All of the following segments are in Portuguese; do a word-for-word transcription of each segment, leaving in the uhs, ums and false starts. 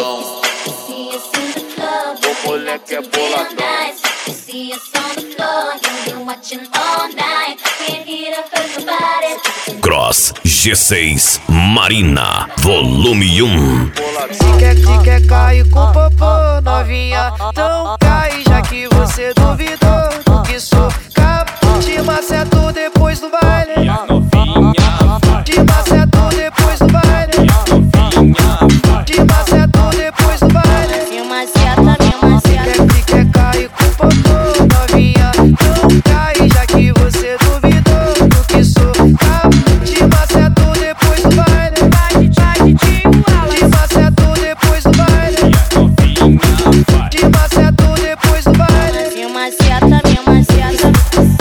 boladão. O moleque é boladão. Cross G seis Marina Volume um. Se quer, se quer cair com popô, novinha, então cai, já que você duvidou que sou capaz de maceto depois do baile. De maceto depois do baile. De maceto depois do baile. Me maceta, me maceta. Se quer cair com popô, novinha, então cai, já que você duvidou que sou capaz de maceto depois do baile. De maceto depois do baile. De maceto depois do baile. Me maceta, me maceta.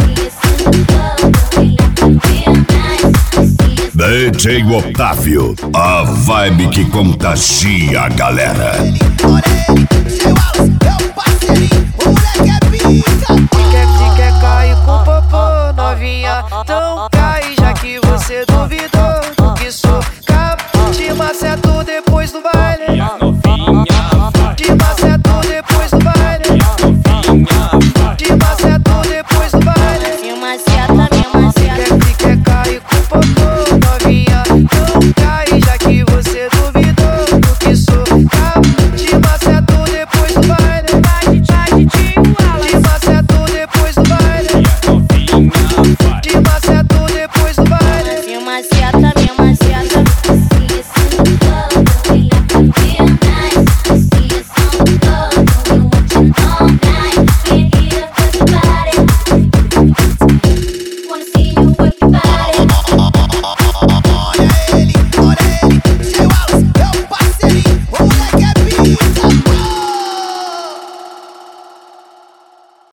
D J Otávio, a vibe que contagia a galera. Se quer, se quer cair com popô, novinha, então